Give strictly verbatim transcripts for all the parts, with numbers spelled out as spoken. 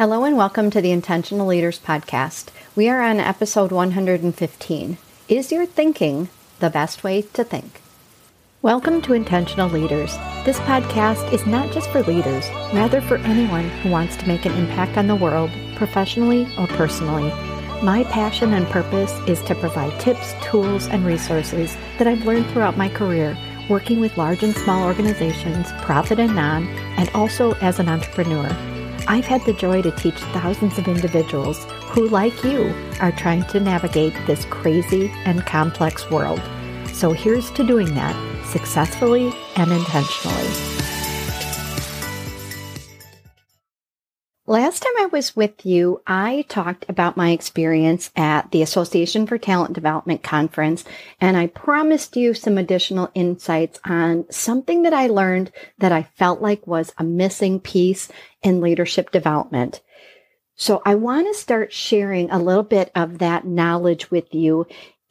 Hello and welcome to the Intentional Leaders Podcast. We are on episode one hundred fifteen. Is your thinking the best way to think? Welcome to Intentional Leaders. This podcast is not just for leaders, rather for anyone who wants to make an impact on the world, professionally or personally. My passion and purpose is to provide tips, tools, and resources that I've learned throughout my career, working with large and small organizations, profit and non, and also as an entrepreneur. I've had the joy to teach thousands of individuals who, like you, are trying to navigate this crazy and complex world. So here's to doing that successfully and intentionally. Last time I was with you, I talked about my experience at the Association for Talent Development Conference, and I promised you some additional insights on something that I learned that I felt like was a missing piece in leadership development. So I want to start sharing a little bit of that knowledge with you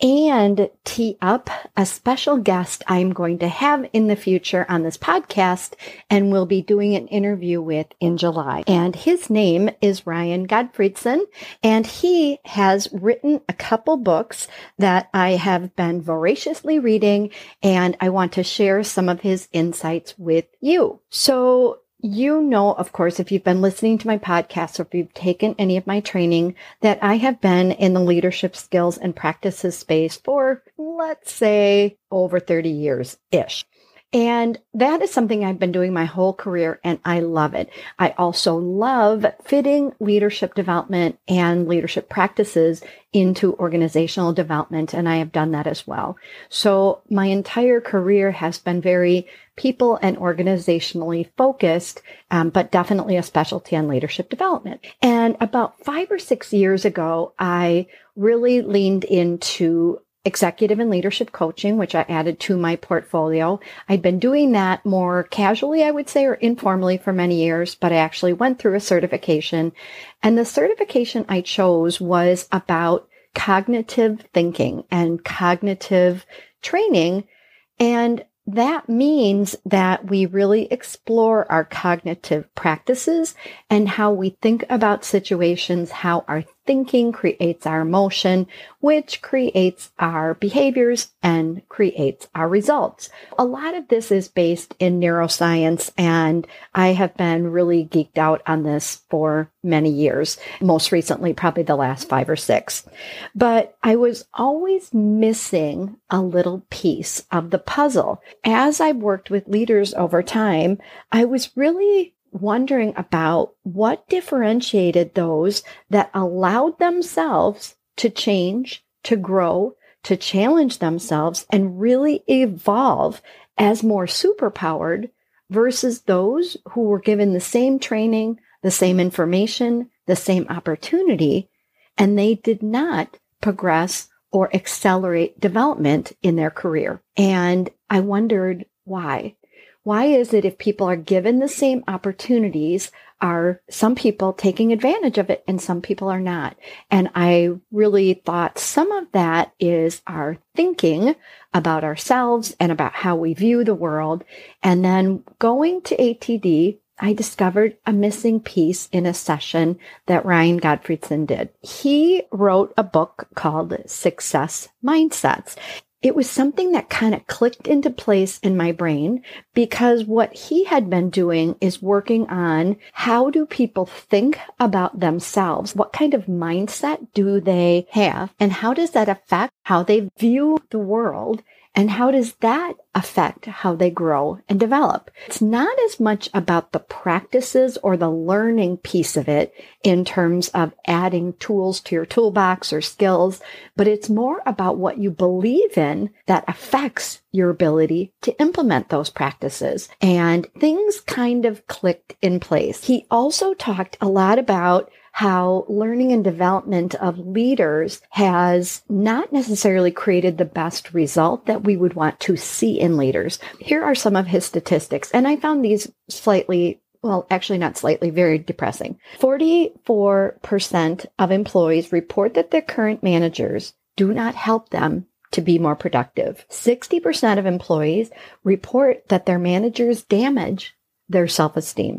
and tee up a special guest I'm going to have in the future on this podcast, and we'll be doing an interview with in July. And his name is Ryan Gottfriedson, and he has written a couple books that I have been voraciously reading, and I want to share some of his insights with you. So you know, of course, if you've been listening to my podcast or if you've taken any of my training, that I have been in the leadership skills and practices space for, let's say, over thirty years-ish. And that is something I've been doing my whole career, and I love it. I also love fitting leadership development and leadership practices into organizational development, and I have done that as well. So my entire career has been very people and organizationally focused, um, but definitely a specialty on leadership development. And about five or six years ago, I really leaned into executive and leadership coaching, which I added to my portfolio. I'd been doing that more casually, I would say, or informally for many years, but I actually went through a certification. And the certification I chose was about cognitive thinking and cognitive training. And that means that we really explore our cognitive practices and how we think about situations, how our thinking creates our emotion, which creates our behaviors and creates our results. A lot of this is based in neuroscience, and I have been really geeked out on this for many years, most recently, probably the last five or six. But I was always missing a little piece of the puzzle. As I've worked with leaders over time, I was really wondering about what differentiated those that allowed themselves to change, to grow, to challenge themselves, and really evolve as more superpowered versus those who were given the same training, the same information, the same opportunity, and they did not progress or accelerate development in their career. And I wondered why. Why is it if people are given the same opportunities, are some people taking advantage of it and some people are not? And I really thought some of that is our thinking about ourselves and about how we view the world. And then going to A T D, I discovered a missing piece in a session that Ryan Gottfriedson did. He wrote a book called Success Mindsets. It was something that kind of clicked into place in my brain because what he had been doing is working on how do people think about themselves? What kind of mindset do they have? And how does that affect how they view the world? And how does that affect how they grow and develop? It's not as much about the practices or the learning piece of it in terms of adding tools to your toolbox or skills, but it's more about what you believe in that affects your ability to implement those practices. And things kind of clicked in place. He also talked a lot about how learning and development of leaders has not necessarily created the best result that we would want to see in leaders. Here are some of his statistics, and I found these slightly, well, actually not slightly, very depressing. forty-four percent of employees report that their current managers do not help them to be more productive. sixty percent of employees report that their managers damage their self-esteem.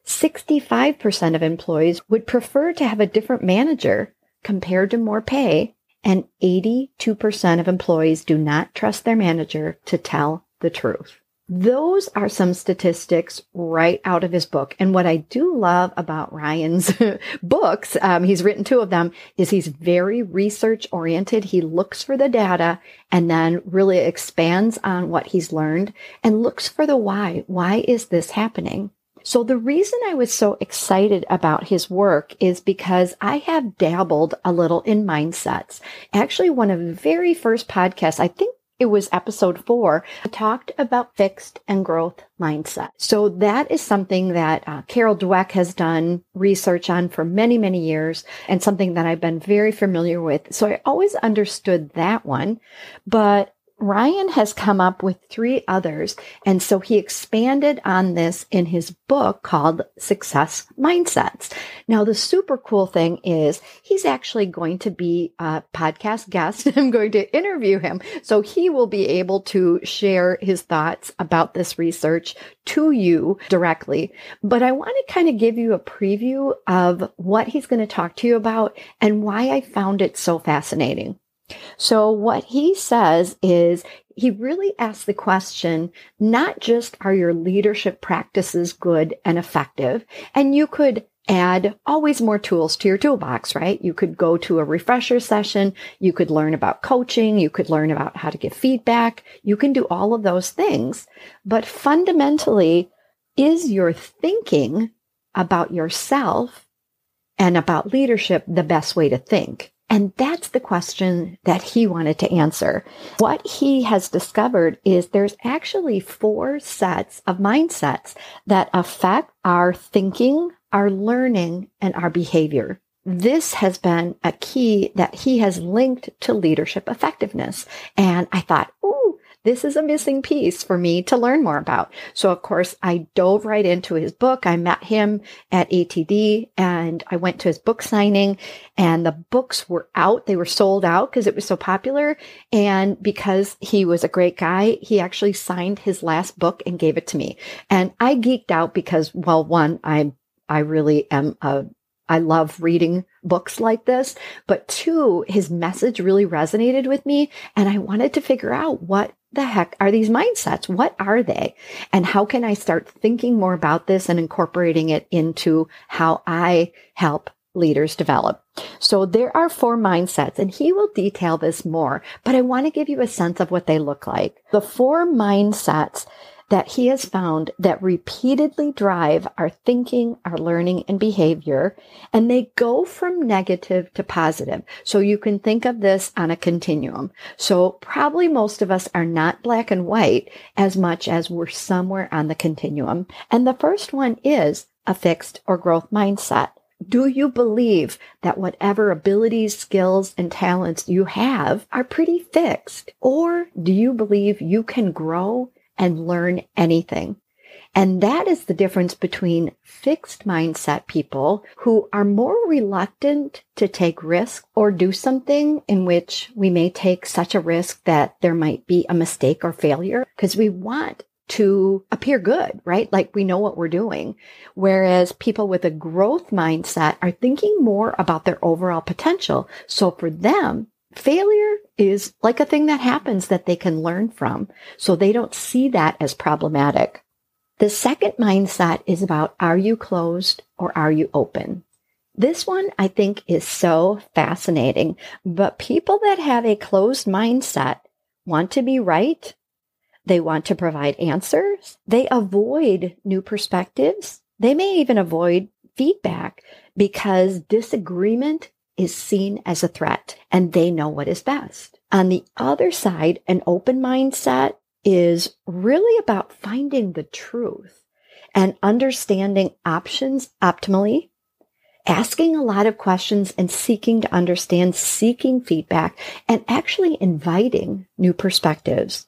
sixty-five percent of employees would prefer to have a different manager compared to more pay, and eighty-two percent of employees do not trust their manager to tell the truth. Those are some statistics right out of his book. And what I do love about Ryan's books, um, he's written two of them, is he's very research oriented. He looks for the data and then really expands on what he's learned and looks for the why. Why is this happening? So the reason I was so excited about his work is because I have dabbled a little in mindsets. Actually, one of the very first podcasts, I think it was episode four, I talked about fixed and growth mindset. So that is something that uh, Carol Dweck has done research on for many, many years, and something that I've been very familiar with. So I always understood that one, but Ryan has come up with three others. And so he expanded on this in his book called Success Mindsets. Now, the super cool thing is he's actually going to be a podcast guest. I'm going to interview him. So he will be able to share his thoughts about this research to you directly. But I want to kind of give you a preview of what he's going to talk to you about and why I found it so fascinating. So what he says is he really asks the question, not just are your leadership practices good and effective, and you could add always more tools to your toolbox, right? You could go to a refresher session. You could learn about coaching. You could learn about how to give feedback. You can do all of those things. But fundamentally, is your thinking about yourself and about leadership the best way to think? And that's the question that he wanted to answer. What he has discovered is there's actually four sets of mindsets that affect our thinking, our learning, and our behavior. This has been a key that he has linked to leadership effectiveness. And I thought, ooh, this is a missing piece for me to learn more about. So, of course, I dove right into his book. I met him at A T D and I went to his book signing, and the books were out. They were sold out because it was so popular. And because he was a great guy, he actually signed his last book and gave it to me. And I geeked out because, well, one, I I really am a I love reading books like this, but two, his message really resonated with me. And I wanted to figure out what the heck are these mindsets? What are they? And how can I start thinking more about this and incorporating it into how I help leaders develop? So there are four mindsets, and he will detail this more, but I want to give you a sense of what they look like. The four mindsets that he has found that repeatedly drive our thinking, our learning, and behavior, and they go from negative to positive. So you can think of this on a continuum. So probably most of us are not black and white as much as we're somewhere on the continuum. And the first one is a fixed or growth mindset. Do you believe that whatever abilities, skills, and talents you have are pretty fixed? Or do you believe you can grow and learn anything? And that is the difference between fixed mindset people who are more reluctant to take risks or do something in which we may take such a risk that there might be a mistake or failure because we want to appear good, right? Like we know what we're doing. Whereas people with a growth mindset are thinking more about their overall potential. So for them, failure is like a thing that happens that they can learn from. So they don't see that as problematic. The second mindset is about, are you closed or are you open? This one I think is so fascinating, but people that have a closed mindset want to be right. They want to provide answers. They avoid new perspectives. They may even avoid feedback because disagreement is seen as a threat and they know what is best. On the other side, an open mindset is really about finding the truth and understanding options optimally, asking a lot of questions and seeking to understand, seeking feedback, and actually inviting new perspectives.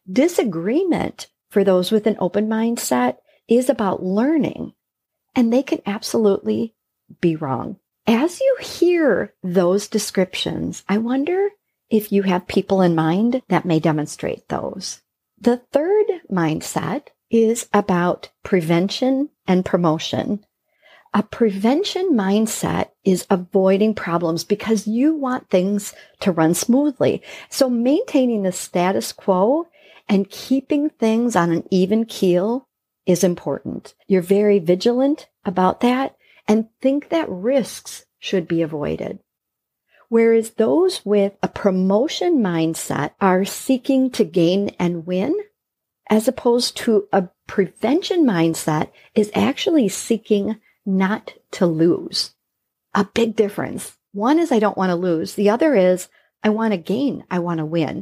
Disagreement for those with an open mindset is about learning, and they can absolutely be wrong. As you hear those descriptions, I wonder if you have people in mind that may demonstrate those. The third mindset is about prevention and promotion. A prevention mindset is avoiding problems because you want things to run smoothly. So maintaining the status quo and keeping things on an even keel is important. You're very vigilant about that and think that risks should be avoided. Whereas those with a promotion mindset are seeking to gain and win, as opposed to a prevention mindset is actually seeking not to lose. A big difference. One is I don't want to lose. The other is I want to gain. I want to win.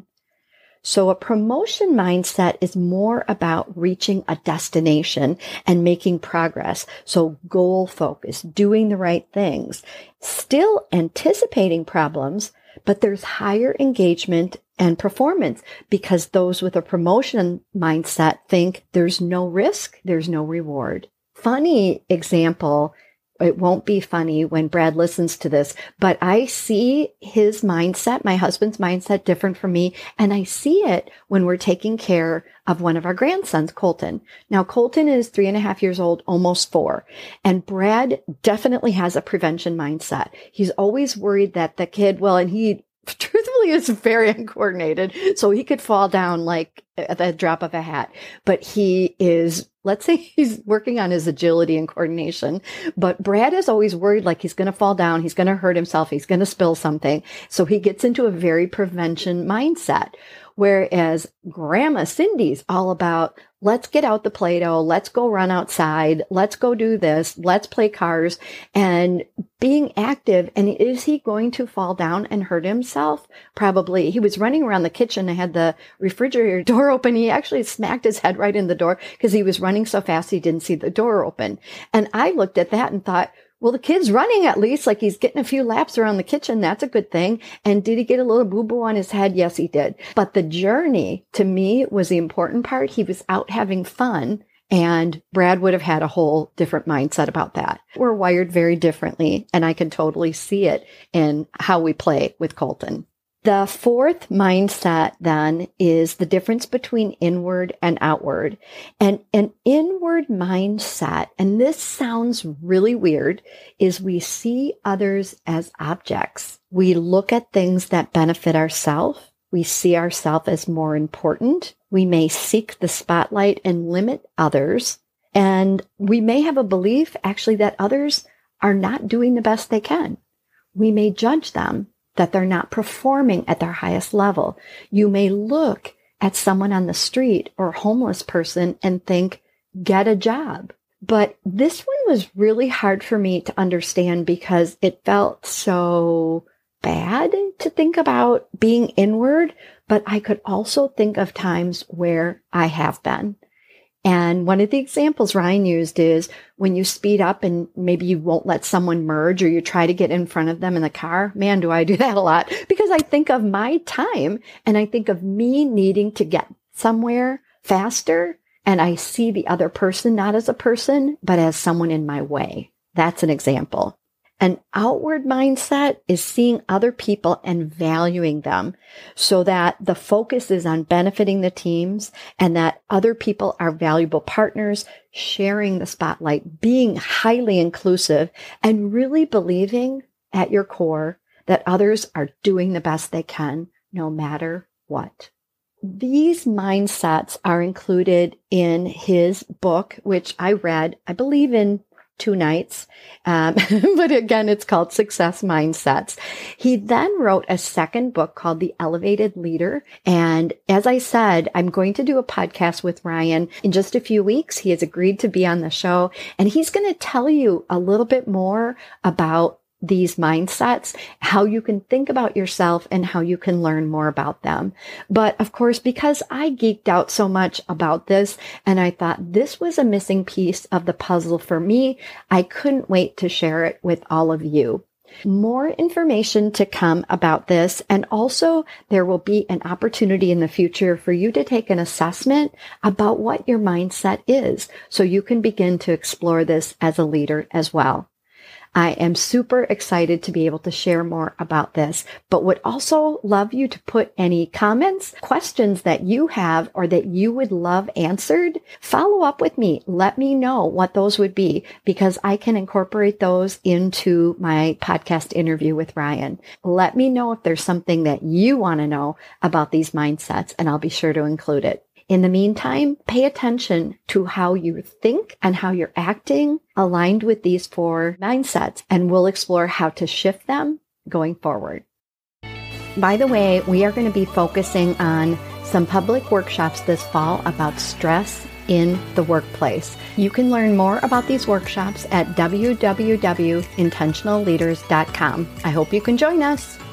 So a promotion mindset is more about reaching a destination and making progress. So goal focus, doing the right things, still anticipating problems, but there's higher engagement and performance because those with a promotion mindset think there's no risk, there's no reward. Funny example, it won't be funny when Brad listens to this, but I see his mindset, my husband's mindset, different from me. And I see it when we're taking care of one of our grandsons, Colton. Now, Colton is three and a half years old, almost four. And Brad definitely has a prevention mindset. He's always worried that the kid, well, and he truthfully is very uncoordinated, so he could fall down like at the drop of a hat. But he is, let's say he's working on his agility and coordination. But Brad is always worried like he's going to fall down, he's going to hurt himself, he's going to spill something. So he gets into a very prevention mindset. Whereas Grandma Cindy's all about, let's get out the Play-Doh, let's go run outside, let's go do this, let's play cars, and being active. And is he going to fall down and hurt himself? Probably. He was running around the kitchen. I had the refrigerator door open. He actually smacked his head right in the door because he was running so fast he didn't see the door open. And I looked at that and thought, well, the kid's running at least, like he's getting a few laps around the kitchen. That's a good thing. And did he get a little boo-boo on his head? Yes, he did. But the journey to me was the important part. He was out having fun, and Brad would have had a whole different mindset about that. We're wired very differently, and I can totally see it in how we play with Colton. The fourth mindset then is the difference between inward and outward. And an inward mindset, and this sounds really weird, is we see others as objects. We look at things that benefit ourselves. We see ourselves as more important. We may seek the spotlight and limit others. And we may have a belief actually that others are not doing the best they can. We may judge them, that they're not performing at their highest level. You may look at someone on the street or a homeless person and think, get a job. But this one was really hard for me to understand because it felt so bad to think about being inward, but I could also think of times where I have been. And one of the examples Ryan used is when you speed up and maybe you won't let someone merge or you try to get in front of them in the car. Man, do I do that a lot because I think of my time and I think of me needing to get somewhere faster. And I see the other person not as a person, but as someone in my way. That's an example. An outward mindset is seeing other people and valuing them so that the focus is on benefiting the teams and that other people are valuable partners, sharing the spotlight, being highly inclusive, and really believing at your core that others are doing the best they can no matter what. These mindsets are included in his book, which I read, I believe in two nights. Um, but again, it's called Success Mindsets. He then wrote a second book called The Elevated Leader. And as I said, I'm going to do a podcast with Ryan in just a few weeks. He has agreed to be on the show, and he's going to tell you a little bit more about these mindsets, how you can think about yourself and how you can learn more about them. But of course, because I geeked out so much about this and I thought this was a missing piece of the puzzle for me, I couldn't wait to share it with all of you. More information to come about this. And also there will be an opportunity in the future for you to take an assessment about what your mindset is so you can begin to explore this as a leader as well. I am super excited to be able to share more about this, but would also love you to put any comments, questions that you have or that you would love answered. Follow up with me. Let me know what those would be, because I can incorporate those into my podcast interview with Ryan. Let me know if there's something that you want to know about these mindsets, and I'll be sure to include it. In the meantime, pay attention to how you think and how you're acting aligned with these four mindsets, and we'll explore how to shift them going forward. By the way, we are going to be focusing on some public workshops this fall about stress in the workplace. You can learn more about these workshops at w w w dot intentional leaders dot com. I hope you can join us.